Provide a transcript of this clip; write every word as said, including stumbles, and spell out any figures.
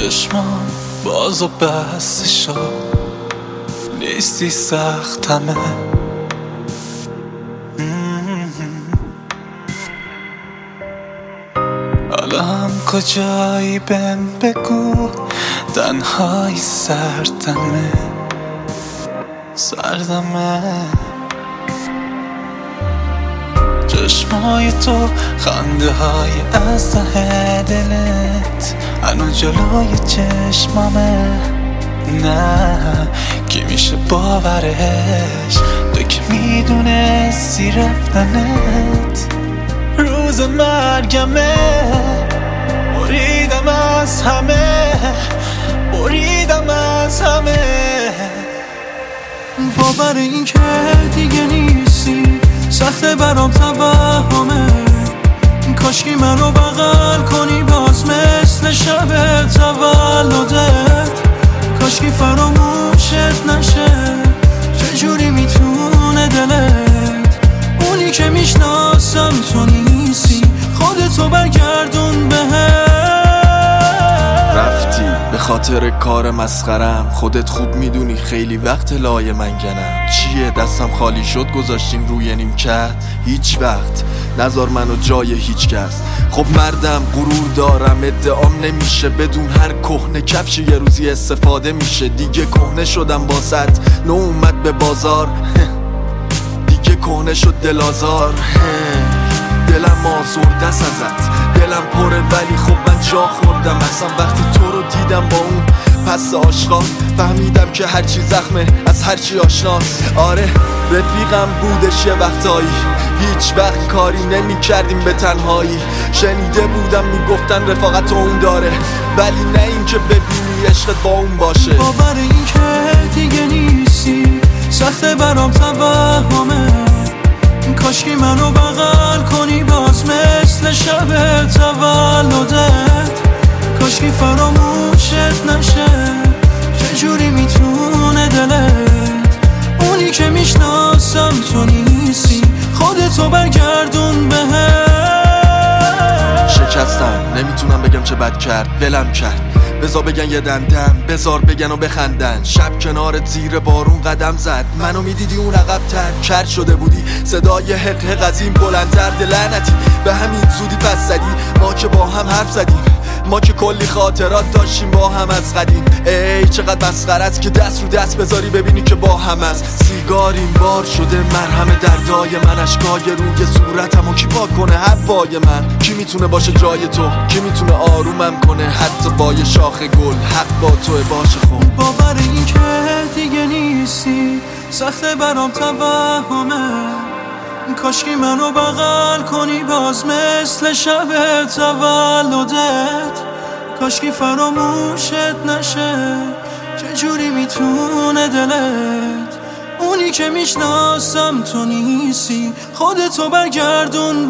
چشمان باز و بسته شد، نیستی سختمه. الان کجایی بهم بگو، تنهایی سردمه سردمه. چشمای تو خنده های از ته دلت هنو جلوی چشمامه. نه کی میشه باورش، تو که میدونستی رفتنت روز مرگمه. بریدم از همه، بریدم از همه. باور این که دیگه نیستی سخته برام توهمه. کاشکی منو بغل کنی باز مثل شب تولدت. کاشکی فراموشت نشه، چجوری میتونه دلت اونی که میشناسم تو نیستی، خودتو برگردون بهم. رفتی به خاطر کار مسخرم، خودت خوب میدونی خیلی وقت لای من گنم. چیه دستم خالی شد گذاشتیم روی نیمکت، هیچ وقت نذار منو جای هیچ کس. خب مردم غرور دارم، ادعام نمیشه بدون هر کهنه کفش یه روزی استفاده میشه. دیگه کهنه شدم باست، نو اومد به بازار دیگه کهنه شد دلازار. دلم آزرده است ازت، دلم پره ولی خب من جا خوردم. اصلا وقتی تو رو دیدم با اون پس آشغال، فهمیدم که هرچی زخمه از هرچی آشناست. آره رفیقم بودش یه وقتایی، هیچ وقت کاری نمی کردیم به تنهایی. شنیده بودم میگفتن رفاقت اون داره، ولی نه این که ببینی عشقت با اون باشه. باور این که دیگه نیستی سخته برام توهمه. کاشکی منو بغل کنی باز مثل شب تولدت. کاشکی فراموشت نشه، چجوری میتونه دلت اونی که میشناسم تو نیستی، خودتو برگردون بهم. شکستم نمیتونم بگم چه بد کرد، ولم کرد. بذار بگن یه دندم، بذار بگن و بخندن. شب کنارت زیر بارون قدم زد، منو میدیدی اون عقب تر کرد شده بودی. صدای حق حق از این بلندتر، لعنتی به همین زودی پس زدی. ما که با هم حرف زدیم، ما که کلی خاطرات داشتیم با هم از قدیم. ای چقدر مسخرت که دست رو دست بذاری ببینی که با هم است. سیگار این بار شده مرهم دردای من، اشکای روی صورتمو کی پاک کنه هوای من. کی میتونه باشه جای تو، کی میتونه آرومم کنه حتی با یه شاخ گل. حق با توه باشه خون. باور این که دیگه نیستی سخته برام توهمه. کاشکی منو بغل کنی باز مثل شب تولدت. کاشکی فراموشت نشه، چجوری میتونه دلت اونی که میشناسم تو نیستی، خودتو برگردون